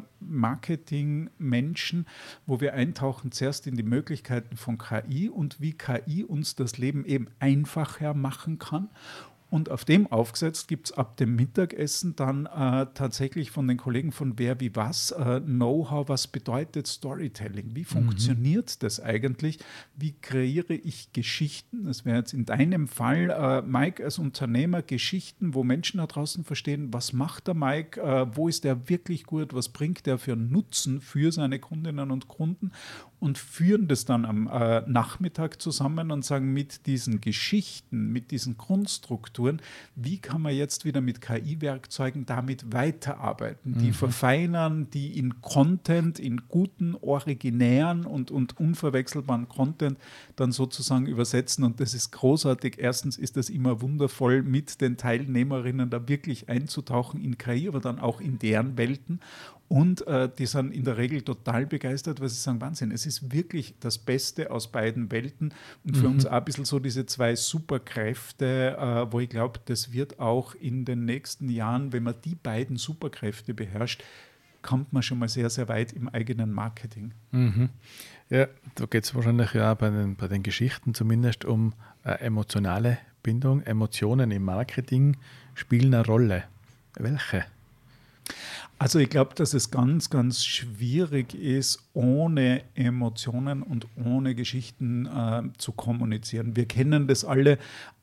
Marketingmenschen, wo wir eintauchen zuerst in die Möglichkeiten von KI und wie KI uns das Leben eben einfacher machen kann. Und auf dem aufgesetzt gibt es ab dem Mittagessen dann tatsächlich von den Kollegen von Wer wie was Know-how, was bedeutet Storytelling? Wie funktioniert das eigentlich? Wie kreiere ich Geschichten? Das wäre jetzt in deinem Fall, Mike, als Unternehmer, Geschichten, wo Menschen da draußen verstehen, was macht der Mike, wo ist der wirklich gut, was bringt der für Nutzen für seine Kundinnen und Kunden und führen das dann am Nachmittag zusammen und sagen, mit diesen Geschichten, mit diesen Grundstrukturen, wie kann man jetzt wieder mit KI-Werkzeugen damit weiterarbeiten, die verfeinern, die in Content, in guten, originären und unverwechselbaren Content dann sozusagen übersetzen. Und das ist großartig. Erstens ist das immer wundervoll, mit den Teilnehmerinnen da wirklich einzutauchen in KI, aber dann auch in deren Welten. Und die sind in der Regel total begeistert, weil sie sagen, Wahnsinn, es ist wirklich das Beste aus beiden Welten. Und für uns auch ein bisschen so diese zwei Superkräfte, wo ich glaube, das wird auch in den nächsten Jahren, wenn man die beiden Superkräfte beherrscht, kommt man schon mal sehr, sehr weit im eigenen Marketing.
Ja, da geht es wahrscheinlich ja bei den Geschichten zumindest um emotionale Bindung. Emotionen im Marketing spielen eine Rolle. Welche?
Also ich glaube, dass es ganz, ganz schwierig ist, ohne Emotionen und ohne Geschichten zu kommunizieren. Wir kennen das alle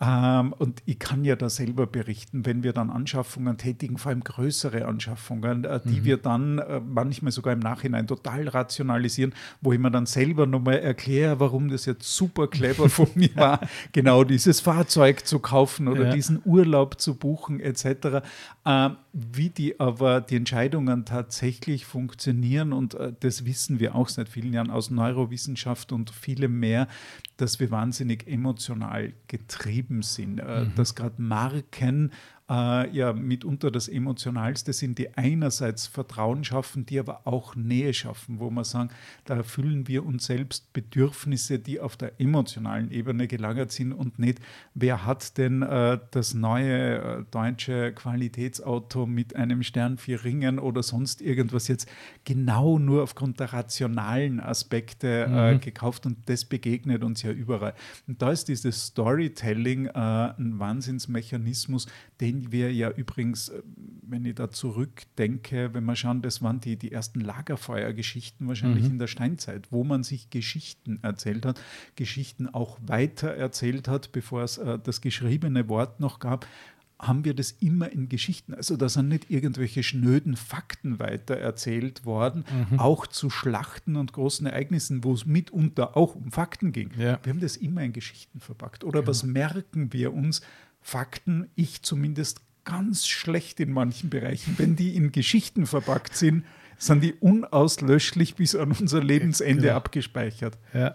und ich kann ja da selber berichten, wenn wir dann Anschaffungen tätigen, vor allem größere Anschaffungen, die wir dann manchmal sogar im Nachhinein total rationalisieren, wo ich mir dann selber nochmal erkläre, warum das jetzt super clever von mir war, genau dieses Fahrzeug zu kaufen oder diesen Urlaub zu buchen etc. Wie die Entscheidungen tatsächlich funktionieren und das wissen wir auch seit vielen Jahren aus Neurowissenschaft und vielem mehr, dass wir wahnsinnig emotional getrieben sind, dass gerade Marken ja mitunter das Emotionalste sind, die einerseits Vertrauen schaffen, die aber auch Nähe schaffen, wo man sagen, da erfüllen wir uns selbst Bedürfnisse, die auf der emotionalen Ebene gelagert sind und nicht, wer hat denn das neue deutsche Qualitätsauto mit einem Stern 4 Ringen oder sonst irgendwas jetzt genau nur aufgrund der rationalen Aspekte gekauft und das begegnet uns ja überall. Und da ist dieses Storytelling ein Wahnsinnsmechanismus, den wir ja übrigens, wenn ich da zurückdenke, wenn wir schauen, das waren die ersten Lagerfeuergeschichten wahrscheinlich in der Steinzeit, wo man sich Geschichten erzählt hat, Geschichten auch weiter erzählt hat, bevor es das geschriebene Wort noch gab, haben wir das immer in Geschichten. Also da sind nicht irgendwelche schnöden Fakten weiter erzählt worden, auch zu Schlachten und großen Ereignissen, wo es mitunter auch um Fakten ging. Ja. Wir haben das immer in Geschichten verpackt. Oder was merken wir uns? Fakten, ich zumindest ganz schlecht in manchen Bereichen. Wenn die in Geschichten verpackt sind die unauslöschlich bis an unser Lebensende abgespeichert.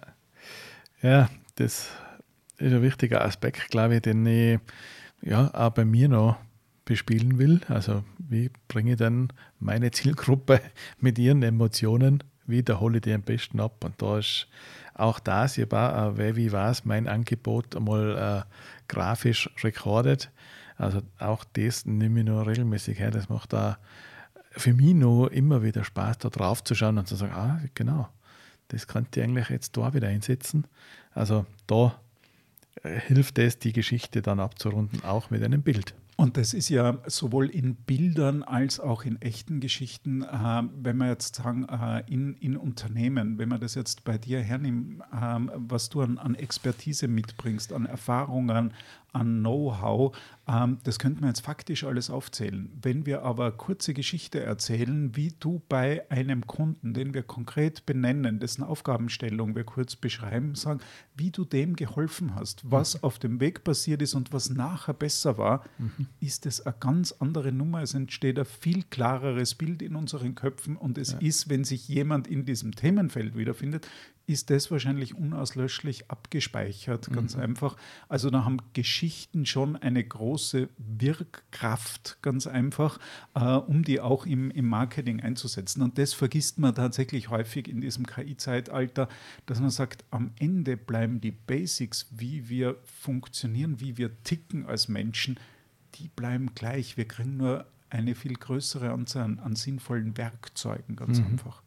Ja, das ist ein wichtiger Aspekt, glaube ich, den ich auch bei mir noch bespielen will. Also wie bringe ich dann meine Zielgruppe mit ihren Emotionen, wie hole ich die am besten ab? Und da ist auch das, ich habe wie war es, mein Angebot einmal grafisch rekordet. Also auch das nehme ich noch regelmäßig her. Das macht da für mich noch immer wieder Spaß, da drauf zu schauen und zu sagen, genau, das könnte ich eigentlich jetzt da wieder einsetzen. Also da hilft es, die Geschichte dann abzurunden, auch mit einem Bild.
Und das ist ja sowohl in Bildern als auch in echten Geschichten, wenn wir jetzt sagen, in Unternehmen, wenn man das jetzt bei dir hernimmt, was du an Expertise mitbringst, an Erfahrungen, an Know-how, das könnte man jetzt faktisch alles aufzählen. Wenn wir aber kurze Geschichte erzählen, wie du bei einem Kunden, den wir konkret benennen, dessen Aufgabenstellung wir kurz beschreiben, sagen, wie du dem geholfen hast, was auf dem Weg passiert ist und was nachher besser war, ist es eine ganz andere Nummer. Es entsteht ein viel klareres Bild in unseren Köpfen und es ist, wenn sich jemand in diesem Themenfeld wiederfindet, ist das wahrscheinlich unauslöschlich abgespeichert, ganz einfach. Also da haben Geschichten schon eine große Wirkkraft, ganz einfach, um die auch im Marketing einzusetzen. Und das vergisst man tatsächlich häufig in diesem KI-Zeitalter, dass man sagt, am Ende bleiben die Basics, wie wir funktionieren, wie wir ticken als Menschen, die bleiben gleich. Wir kriegen nur eine viel größere Anzahl an sinnvollen Werkzeugen, ganz einfach.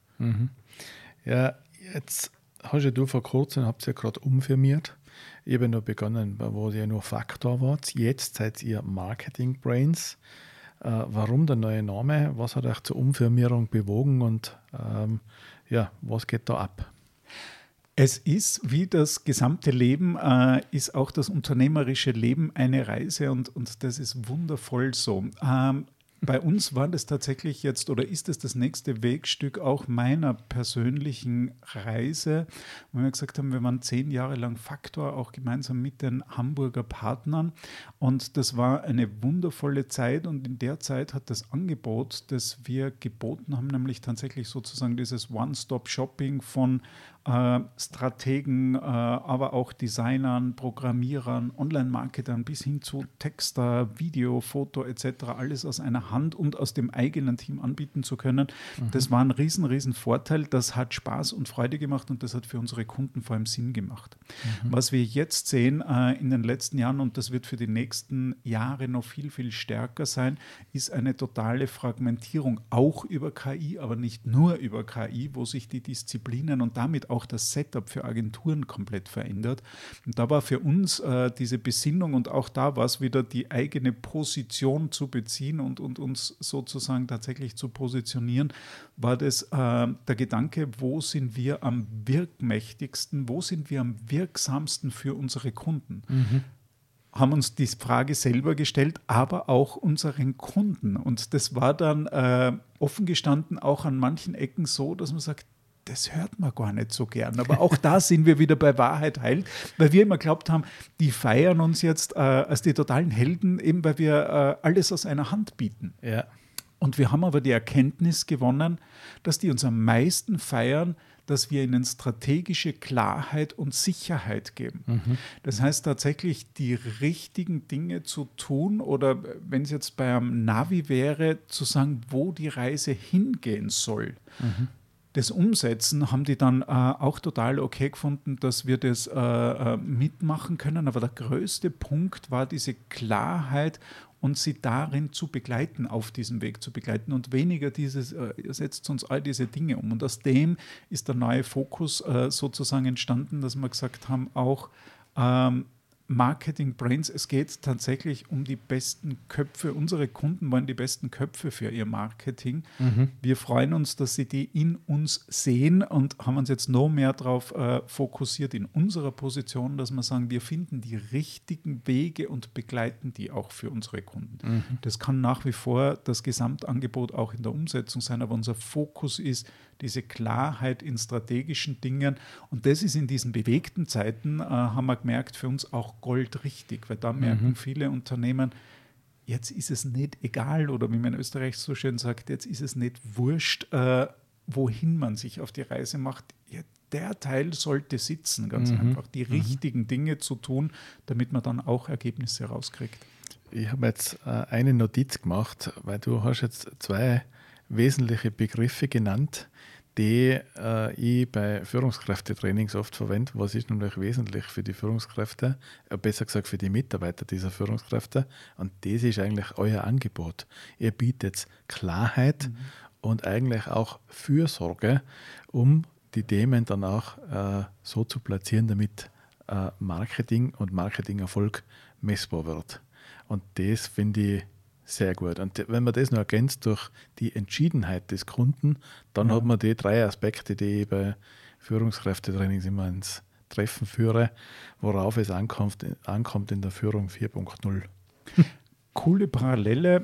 Ja, jetzt hast du vor kurzem, habt ihr gerade umfirmiert. Ich habe noch begonnen, wo ihr nur Faktor wart. Jetzt seid ihr Marketing Brains. Warum der neue Name? Was hat euch zur Umfirmierung bewogen und was geht da ab?
Es ist, wie das gesamte Leben, ist auch das unternehmerische Leben eine Reise und das ist wundervoll so. Bei uns war das tatsächlich jetzt oder ist es das nächste Wegstück auch meiner persönlichen Reise, wo wir gesagt haben, wir waren 10 Jahre lang Faktor, auch gemeinsam mit den Hamburger Partnern und das war eine wundervolle Zeit und in der Zeit hat das Angebot, das wir geboten haben, nämlich tatsächlich sozusagen dieses One-Stop-Shopping von Strategen, aber auch Designern, Programmierern, Online-Marketern bis hin zu Texter, Video, Foto etc. alles aus einer Hand und aus dem eigenen Team anbieten zu können. Das war ein riesen Vorteil. Das hat Spaß und Freude gemacht und das hat für unsere Kunden vor allem Sinn gemacht. Was wir jetzt sehen in den letzten Jahren und das wird für die nächsten Jahre noch viel stärker sein, ist eine totale Fragmentierung, auch über KI, aber nicht nur über KI, wo sich die Disziplinen und damit auch das Setup für Agenturen komplett verändert. Und da war für uns diese Besinnung und auch da war es wieder die eigene Position zu beziehen und uns sozusagen tatsächlich zu positionieren, war das der Gedanke, wo sind wir am wirkmächtigsten, wo sind wir am wirksamsten für unsere Kunden? Haben uns die Frage selber gestellt, aber auch unseren Kunden. Und das war dann offen gestanden auch an manchen Ecken so, dass man sagt, das hört man gar nicht so gern. Aber auch da sind wir wieder bei Wahrheit heil, weil wir immer glaubt haben, die feiern uns jetzt als die totalen Helden, eben weil wir alles aus einer Hand bieten.
Ja.
Und wir haben aber die Erkenntnis gewonnen, dass die uns am meisten feiern, dass wir ihnen strategische Klarheit und Sicherheit geben. Das heißt tatsächlich, die richtigen Dinge zu tun oder wenn es jetzt bei einem Navi wäre, zu sagen, wo die Reise hingehen soll. Das Umsetzen haben die dann auch total okay gefunden, dass wir das mitmachen können. Aber der größte Punkt war diese Klarheit und sie darin zu begleiten, auf diesem Weg zu begleiten und weniger dieses, ihr setzt uns all diese Dinge um. Und aus dem ist der neue Fokus sozusagen entstanden, dass wir gesagt haben, auch Marketing Brains, es geht tatsächlich um die besten Köpfe. Unsere Kunden wollen die besten Köpfe für ihr Marketing. Wir freuen uns, dass sie die in uns sehen und haben uns jetzt noch mehr darauf fokussiert in unserer Position, dass wir sagen, wir finden die richtigen Wege und begleiten die auch für unsere Kunden. Das kann nach wie vor das Gesamtangebot auch in der Umsetzung sein, aber unser Fokus ist diese Klarheit in strategischen Dingen und das ist in diesen bewegten Zeiten, haben wir gemerkt, für uns auch goldrichtig, weil da merken viele Unternehmen, jetzt ist es nicht egal, oder wie man in Österreich so schön sagt, jetzt ist es nicht wurscht, wohin man sich auf die Reise macht. Ja, der Teil sollte sitzen, ganz einfach. Die richtigen Dinge zu tun, damit man dann auch Ergebnisse rauskriegt.
Ich habe jetzt eine Notiz gemacht, weil du hast jetzt 2 wesentliche Begriffe genannt, die ich bei Führungskräftetrainings oft verwende. Was ist nämlich wesentlich für die Führungskräfte, besser gesagt für die Mitarbeiter dieser Führungskräfte? Und das ist eigentlich euer Angebot. Ihr bietet Klarheit und eigentlich auch Fürsorge, um die Themen dann auch so zu platzieren, damit Marketing und Marketingerfolg messbar wird. Und das finde ich sehr gut. Und wenn man das noch ergänzt durch die Entschiedenheit des Kunden, dann hat man die 3 Aspekte, die ich bei Führungskräftetrainings immer ins Treffen führe, worauf es ankommt in der Führung 4.0.
Coole Parallele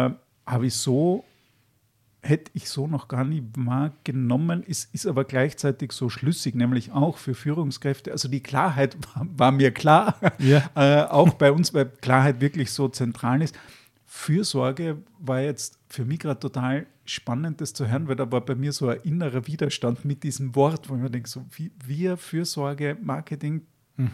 hätte ich so noch gar nicht wahrgenommen, ist aber gleichzeitig so schlüssig, nämlich auch für Führungskräfte. Also die Klarheit war mir klar, auch bei uns, weil Klarheit wirklich so zentral ist. Fürsorge war jetzt für mich gerade total spannend, das zu hören, weil da war bei mir so ein innerer Widerstand mit diesem Wort, wo ich mir denke, so wir Fürsorge, Marketing,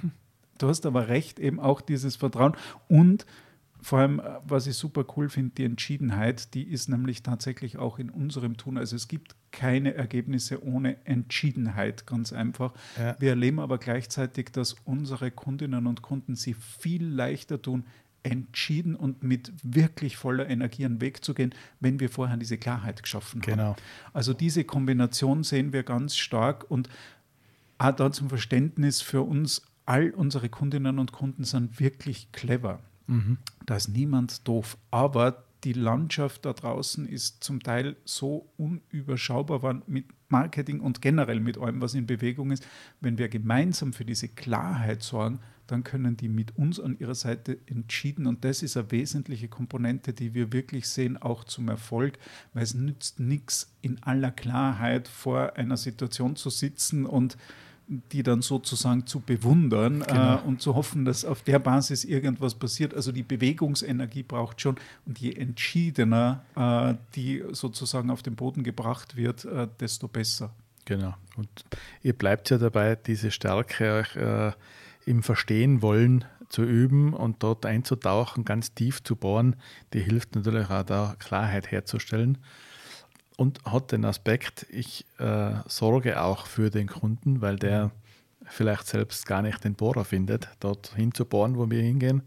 du hast aber recht, eben auch dieses Vertrauen und vor allem, was ich super cool finde, die Entschiedenheit, die ist nämlich tatsächlich auch in unserem Tun. Also es gibt keine Ergebnisse ohne Entschiedenheit, ganz einfach. Ja. Wir erleben aber gleichzeitig, dass unsere Kundinnen und Kunden sie viel leichter tun, entschieden und mit wirklich voller Energie einen Weg zu gehen, wenn wir vorher diese Klarheit geschaffen haben. Also diese Kombination sehen wir ganz stark und auch da zum Verständnis für uns, all unsere Kundinnen und Kunden sind wirklich clever. Da ist niemand doof, aber die Landschaft da draußen ist zum Teil so unüberschaubar mit Marketing und generell mit allem, was in Bewegung ist. Wenn wir gemeinsam für diese Klarheit sorgen, dann können die mit uns an ihrer Seite entschieden. Und das ist eine wesentliche Komponente, die wir wirklich sehen, auch zum Erfolg, weil es nützt nichts, in aller Klarheit vor einer Situation zu sitzen und die dann sozusagen zu bewundern und zu hoffen, dass auf der Basis irgendwas passiert. Also die Bewegungsenergie braucht schon und je entschiedener die sozusagen auf den Boden gebracht wird, desto besser.
Genau. Und ihr bleibt ja dabei, diese Stärke euch im Verstehen wollen zu üben und dort einzutauchen, ganz tief zu bohren. Die hilft natürlich auch da, Klarheit herzustellen. Und hat den Aspekt, ich sorge auch für den Kunden, weil der vielleicht selbst gar nicht den Bohrer findet, dort hinzubohren, wo wir hingehen.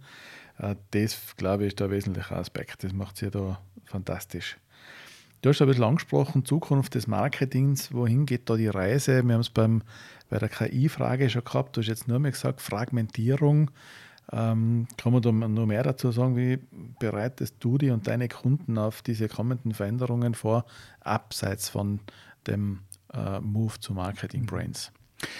Das, glaube ich, ist der wesentliche Aspekt. Das macht sie da fantastisch. Du hast ein bisschen angesprochen, Zukunft des Marketings, wohin geht da die Reise? Wir haben es bei der KI-Frage schon gehabt, du hast jetzt nur mehr gesagt, Fragmentierung. Kann man da noch mehr dazu sagen? Wie bereitest du dich und deine Kunden auf diese kommenden Veränderungen vor, abseits von dem Move zu Marketing Brains?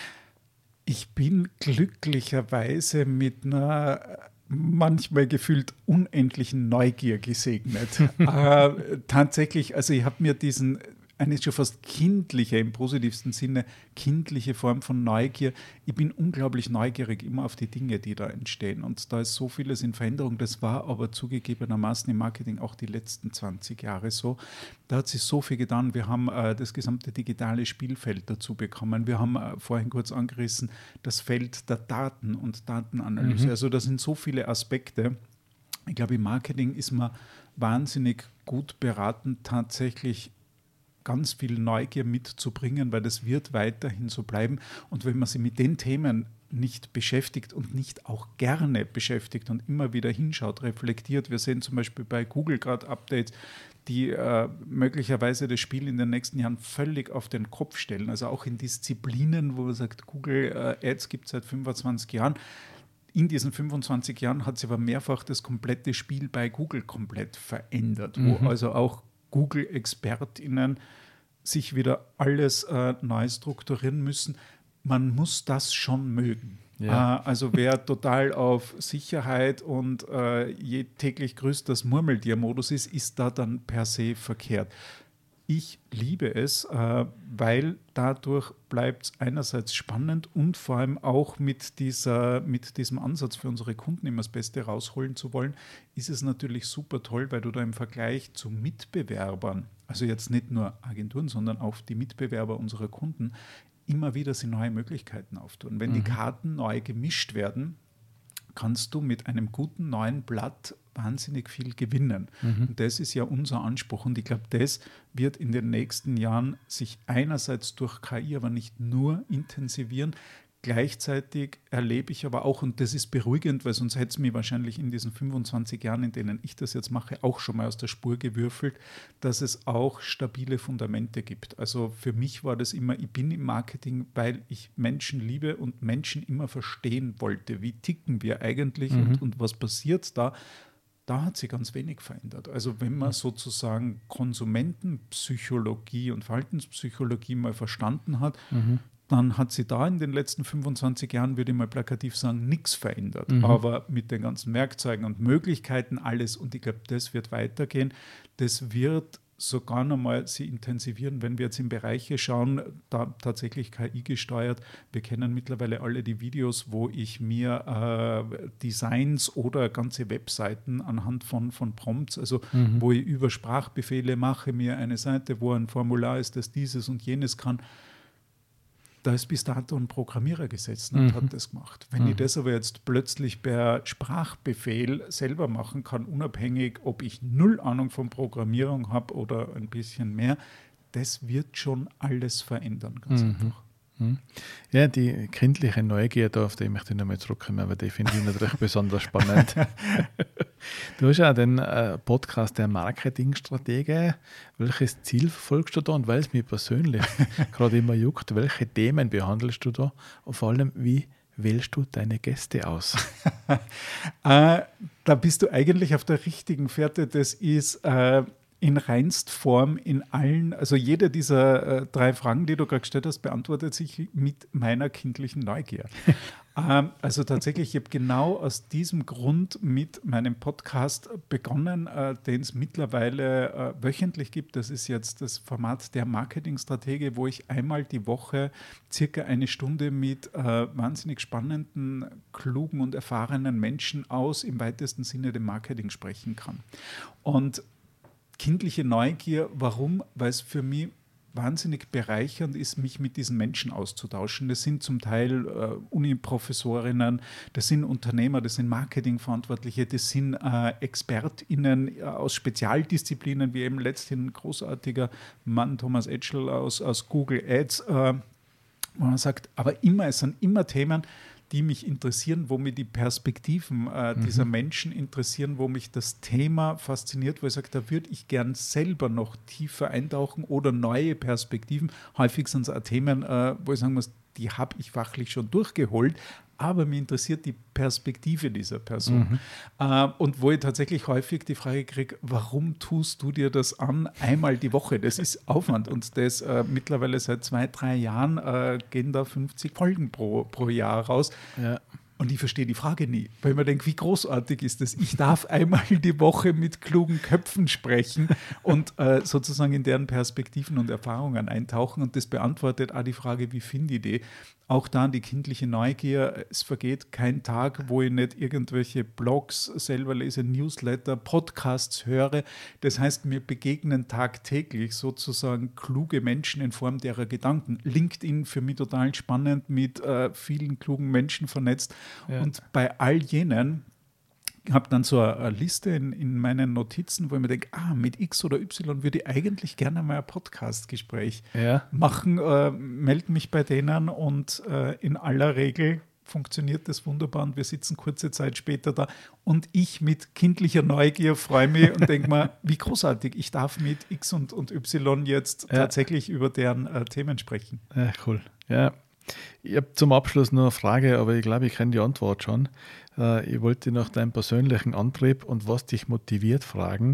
Ich bin glücklicherweise mit einer manchmal gefühlt unendlichen Neugier gesegnet. Tatsächlich, also ich habe mir eine schon fast kindliche, im positivsten Sinne, kindliche Form von Neugier. Ich bin unglaublich neugierig immer auf die Dinge, die da entstehen. Und da ist so vieles in Veränderung. Das war aber zugegebenermaßen im Marketing auch die letzten 20 Jahre so. Da hat sich so viel getan. Wir haben das gesamte digitale Spielfeld dazu bekommen. Wir haben vorhin kurz angerissen, das Feld der Daten und Datenanalyse. Also da sind so viele Aspekte. Ich glaube, im Marketing ist man wahnsinnig gut beraten, tatsächlich ganz viel Neugier mitzubringen, weil das wird weiterhin so bleiben. Und wenn man sich mit den Themen nicht beschäftigt und nicht auch gerne beschäftigt und immer wieder hinschaut, reflektiert. Wir sehen zum Beispiel bei Google gerade Updates, die möglicherweise das Spiel in den nächsten Jahren völlig auf den Kopf stellen. Also auch in Disziplinen, wo man sagt, Google Ads gibt es seit 25 Jahren. In diesen 25 Jahren hat sich aber mehrfach das komplette Spiel bei Google komplett verändert, wo also auch Google-ExpertInnen sich wieder alles neu strukturieren müssen. Man muss das schon mögen. Ja. Also wer total auf Sicherheit und täglich grüßt das Murmeltier-Modus ist da dann per se verkehrt. ich liebe es, weil dadurch bleibt es einerseits spannend und vor allem auch mit diesem Ansatz für unsere Kunden immer das Beste rausholen zu wollen, ist es natürlich super toll, weil du da im Vergleich zu Mitbewerbern, also jetzt nicht nur Agenturen, sondern auch die Mitbewerber unserer Kunden, immer wieder sie neue Möglichkeiten auftun. Wenn die Karten neu gemischt werden, kannst du mit einem guten neuen Blatt wahnsinnig viel gewinnen. Und das ist ja unser Anspruch. Und ich glaube, das wird in den nächsten Jahren sich einerseits durch KI, aber nicht nur intensivieren. Gleichzeitig erlebe ich aber auch, und das ist beruhigend, weil sonst hätte es mich wahrscheinlich in diesen 25 Jahren, in denen ich das jetzt mache, auch schon mal aus der Spur gewürfelt, dass es auch stabile Fundamente gibt. Also für mich war das immer, ich bin im Marketing, weil ich Menschen liebe und Menschen immer verstehen wollte. Wie ticken wir eigentlich und was passiert da? Da hat sich ganz wenig verändert. Also wenn man sozusagen Konsumentenpsychologie und Verhaltenspsychologie mal verstanden hat, dann hat sie da in den letzten 25 Jahren, würde ich mal plakativ sagen, nichts verändert. Aber mit den ganzen Werkzeugen und Möglichkeiten alles, und ich glaube, das wird weitergehen. Das wird sogar nochmal sie intensivieren, wenn wir jetzt in Bereiche schauen, da tatsächlich KI gesteuert. Wir kennen mittlerweile alle die Videos, wo ich mir Designs oder ganze Webseiten anhand von Prompts, also wo ich über Sprachbefehle mache, mir eine Seite, wo ein Formular ist, das dieses und jenes kann. Da ist bis dato ein Programmierer gesessen und hat das gemacht. Wenn ich das aber jetzt plötzlich per Sprachbefehl selber machen kann, unabhängig, ob ich null Ahnung von Programmierung habe oder ein bisschen mehr, das wird schon alles verändern, ganz einfach.
Ja, die kindliche Neugier, auf die möchte ich nochmal zurückkommen, aber die finde ich natürlich besonders spannend. Du hast ja den Podcast der Marketingstratege. Welches Ziel verfolgst du da? Und weil es mich persönlich gerade immer juckt, welche Themen behandelst du da? Und vor allem, wie wählst du deine Gäste aus?
Da bist du eigentlich auf der richtigen Fährte. Das ist in reinst Form in allen, also jede dieser 3 Fragen, die du gerade gestellt hast, beantwortet sich mit meiner kindlichen Neugier. Also tatsächlich, ich habe genau aus diesem Grund mit meinem Podcast begonnen, den es mittlerweile wöchentlich gibt. Das ist jetzt das Format der Marketingstratege, wo ich einmal die Woche circa eine Stunde mit wahnsinnig spannenden, klugen und erfahrenen Menschen aus im weitesten Sinne dem Marketing sprechen kann. Und kindliche Neugier, warum? Weil es für mich wahnsinnig bereichernd ist, mich mit diesen Menschen auszutauschen. Das sind zum Teil Uni-Professorinnen, das sind Unternehmer, das sind Marketingverantwortliche, das sind ExpertInnen aus Spezialdisziplinen, wie eben letzthin ein großartiger Mann, Thomas Etschel aus Google Ads, wo man sagt, aber es sind immer Themen, die mich interessieren, wo mich die Perspektiven dieser Menschen interessieren, wo mich das Thema fasziniert, wo ich sage, da würde ich gern selber noch tiefer eintauchen oder neue Perspektiven. Häufig sind es auch Themen, wo ich sagen muss, die habe ich fachlich schon durchgeholt, aber mir interessiert die Perspektive dieser Person. Und wo ich tatsächlich häufig die Frage kriege, warum tust du dir das an, einmal die Woche? Das ist Aufwand und das mittlerweile seit 2-3 Jahren gehen da 50 Folgen pro Jahr raus. Ja. Und ich verstehe die Frage nie, weil ich mir denke, wie großartig ist das? Ich darf einmal die Woche mit klugen Köpfen sprechen und sozusagen in deren Perspektiven und Erfahrungen eintauchen. Und das beantwortet auch die Frage, wie finde ich die? Auch da die kindliche Neugier. Es vergeht kein Tag, wo ich nicht irgendwelche Blogs selber lese, Newsletter, Podcasts höre. Das heißt, mir begegnen tagtäglich sozusagen kluge Menschen in Form derer Gedanken. LinkedIn für mich total spannend, mit vielen klugen Menschen vernetzt. Ja. Und bei all jenen, ich habe dann so eine Liste in meinen Notizen, wo ich mir denke, mit X oder Y würde ich eigentlich gerne mal ein Podcast-Gespräch machen, melde mich bei denen und in aller Regel funktioniert das wunderbar und wir sitzen kurze Zeit später da und ich mit kindlicher Neugier freue mich und denke mir, wie großartig, ich darf mit X und Y jetzt tatsächlich über deren Themen sprechen.
Ja, cool. Ja. Ich habe zum Abschluss noch eine Frage, aber ich glaube, ich kenne die Antwort schon. Ich wollte nach deinem persönlichen Antrieb und was dich motiviert fragen,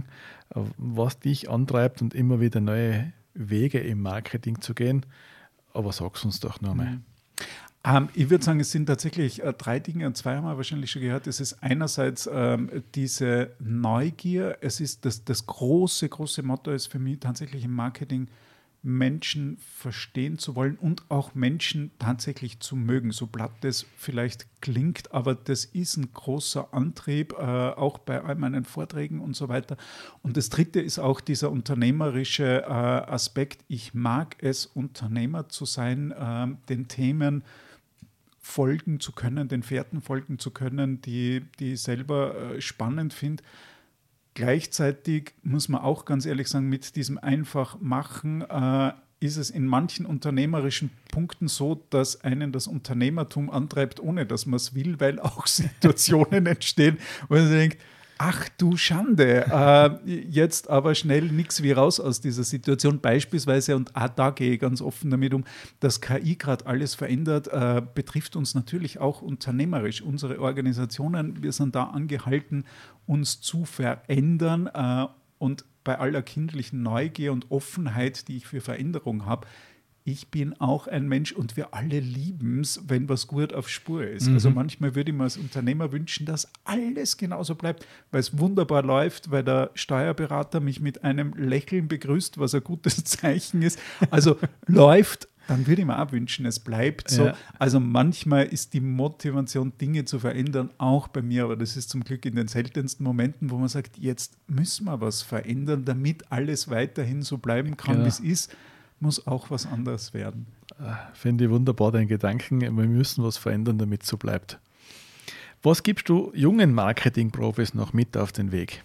was dich antreibt und immer wieder neue Wege im Marketing zu gehen. Aber sag's uns doch nochmal.
Ich würde sagen, es sind tatsächlich 3 Dinge und 2 haben wir wahrscheinlich schon gehört. Es ist einerseits diese Neugier. Es ist das große Motto ist für mich tatsächlich im Marketing, Menschen verstehen zu wollen und auch Menschen tatsächlich zu mögen. So platt das vielleicht klingt, aber das ist ein großer Antrieb, auch bei all meinen Vorträgen und so weiter. Und das Dritte ist auch dieser unternehmerische Aspekt. Ich mag es, Unternehmer zu sein, den Themen folgen zu können, den Fährten folgen zu können, die ich selber spannend finde. Gleichzeitig muss man auch ganz ehrlich sagen, mit diesem Einfachmachen ist es in manchen unternehmerischen Punkten so, dass einen das Unternehmertum antreibt, ohne dass man es will, weil auch Situationen entstehen, wo man denkt, ach du Schande, jetzt aber schnell nichts wie raus aus dieser Situation. Beispielsweise, und da gehe ich ganz offen damit um, dass KI gerade alles verändert, betrifft uns natürlich auch unternehmerisch. Unsere Organisationen, wir sind da angehalten, uns zu verändern und bei aller kindlichen Neugier und Offenheit, die ich für Veränderung habe, ich bin auch ein Mensch und wir alle lieben es, wenn was gut auf Spur ist. Also manchmal würde ich mir als Unternehmer wünschen, dass alles genauso bleibt, weil es wunderbar läuft, weil der Steuerberater mich mit einem Lächeln begrüßt, was ein gutes Zeichen ist. Also läuft, dann würde ich mir auch wünschen, es bleibt so. Ja. Also manchmal ist die Motivation, Dinge zu verändern, auch bei mir, aber das ist zum Glück in den seltensten Momenten, wo man sagt, jetzt müssen wir was verändern, damit alles weiterhin so bleiben kann, wie es ist. Muss auch was anderes werden.
Finde ich wunderbar, deinen Gedanken. Wir müssen was verändern, damit es so bleibt. Was gibst du jungen Marketing-Profis noch mit auf den Weg?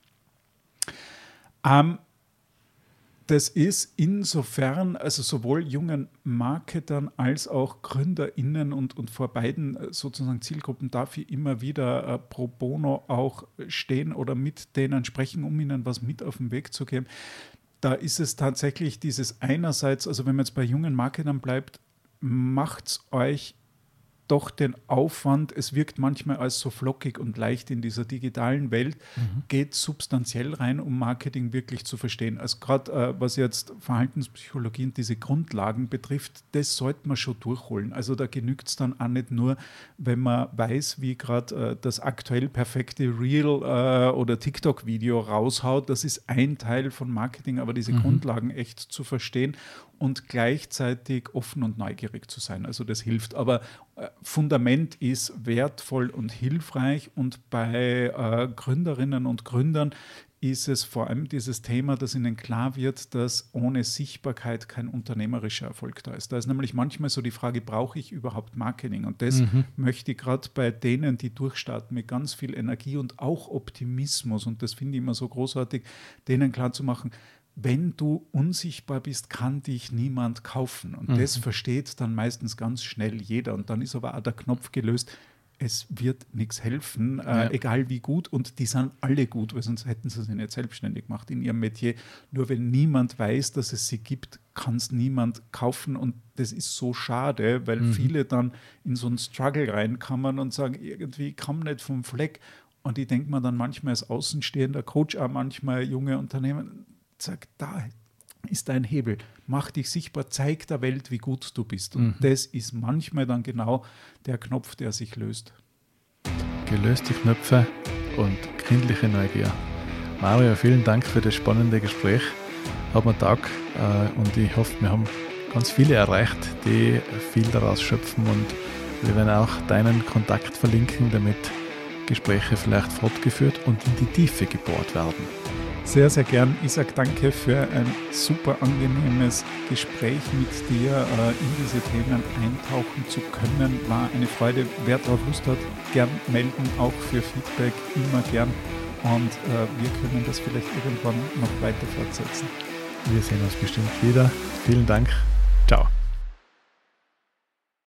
Das ist insofern, also sowohl jungen Marketern als auch GründerInnen und vor beiden sozusagen Zielgruppen darf ich immer wieder pro bono auch stehen oder mit denen sprechen, um ihnen was mit auf den Weg zu geben. Da ist es tatsächlich dieses einerseits, also wenn man jetzt bei jungen Marketern bleibt, macht es euch doch den Aufwand, es wirkt manchmal als so flockig und leicht in dieser digitalen Welt, geht substanziell rein, um Marketing wirklich zu verstehen. Also gerade was jetzt Verhaltenspsychologie und diese Grundlagen betrifft, das sollte man schon durchholen. Also da genügt es dann auch nicht nur, wenn man weiß, wie gerade das aktuell perfekte Reel oder TikTok-Video raushaut. Das ist ein Teil von Marketing, aber diese Grundlagen echt zu verstehen und gleichzeitig offen und neugierig zu sein. Also das hilft. Aber Fundament ist wertvoll und hilfreich und bei Gründerinnen und Gründern ist es vor allem dieses Thema, dass ihnen klar wird, dass ohne Sichtbarkeit kein unternehmerischer Erfolg da ist. Da ist nämlich manchmal so die Frage, brauche ich überhaupt Marketing? Und das möchte ich gerade bei denen, die durchstarten mit ganz viel Energie und auch Optimismus, und das finde ich immer so großartig, denen klar zu machen, wenn du unsichtbar bist, kann dich niemand kaufen. Und das versteht dann meistens ganz schnell jeder. Und dann ist aber auch der Knopf gelöst, es wird nichts helfen, egal wie gut. Und die sind alle gut, weil sonst hätten sie sich nicht selbstständig gemacht in ihrem Metier. Nur wenn niemand weiß, dass es sie gibt, kann es niemand kaufen. Und das ist so schade, weil viele dann in so einen Struggle reinkommen und sagen, irgendwie, ich komme nicht vom Fleck. Und ich denke mir dann manchmal als außenstehender Coach, auch manchmal junge Unternehmer, sagt, da ist dein Hebel, mach dich sichtbar, zeig der Welt, wie gut du bist. Und das ist manchmal dann genau der Knopf, der sich löst.
Gelöste Knöpfe und kindliche Neugier. Mario, vielen Dank für das spannende Gespräch. Hat mir taugt und ich hoffe, wir haben ganz viele erreicht, die viel daraus schöpfen, und wir werden auch deinen Kontakt verlinken, damit Gespräche vielleicht fortgeführt und in die Tiefe gebohrt werden.
Sehr, sehr gern. Ich sage danke für ein super angenehmes Gespräch mit dir, in diese Themen eintauchen zu können. War eine Freude. Wer darauf Lust hat, gern melden, auch für Feedback, immer gern. Und wir können das vielleicht irgendwann noch weiter fortsetzen.
Wir sehen uns bestimmt wieder. Vielen Dank. Ciao.